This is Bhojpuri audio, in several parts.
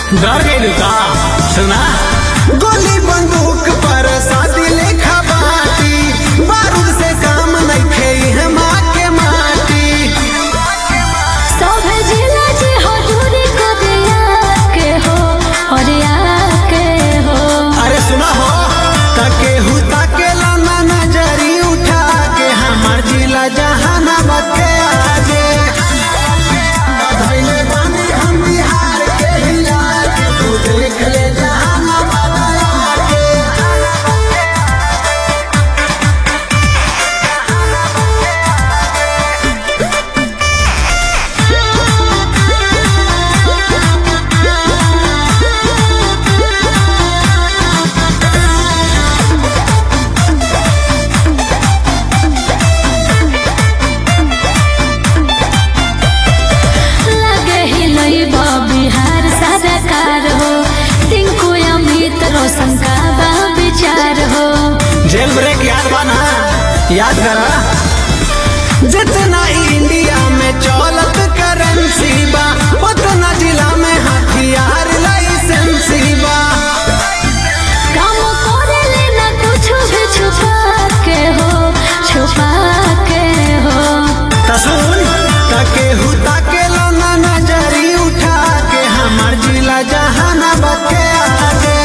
डर गई का सुना गोली बंदूक पर शादी लेखा बाटी बारूद से काम नहीं खे हम के माटी सब जिला जी हजूरी को दिया के हो और के हो। अरे सुना हो तके हुता के लाना नजरी उठा के हमार जिला जहानाबाद के आगे धइले बानी हम बिहार के हिला के तू देख ले जहानाबाद आगे। लगे ही लइबा बिहार सरकार हो टिंकू अमित रोशन का बा विचार हो। जेल ब्रेक याद बना याद करा जितना इंडिया में चौलत करेंसी बा उतना जिला में हथियार लाइसेंसी बा। काम करे लेना कुछ भी छुपा के हो छुपा के हो। तसुन तके हुता के लोना नजरी उठा के हमार जिला जहानाबाद के आगे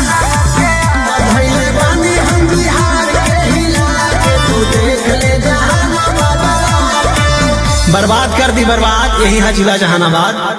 धइले बानी हम बिहार के हिला के तू देख ले जहानाबाद आगे। बर्बाद कर दी बर्बाद यही है जिला जहानाबाद।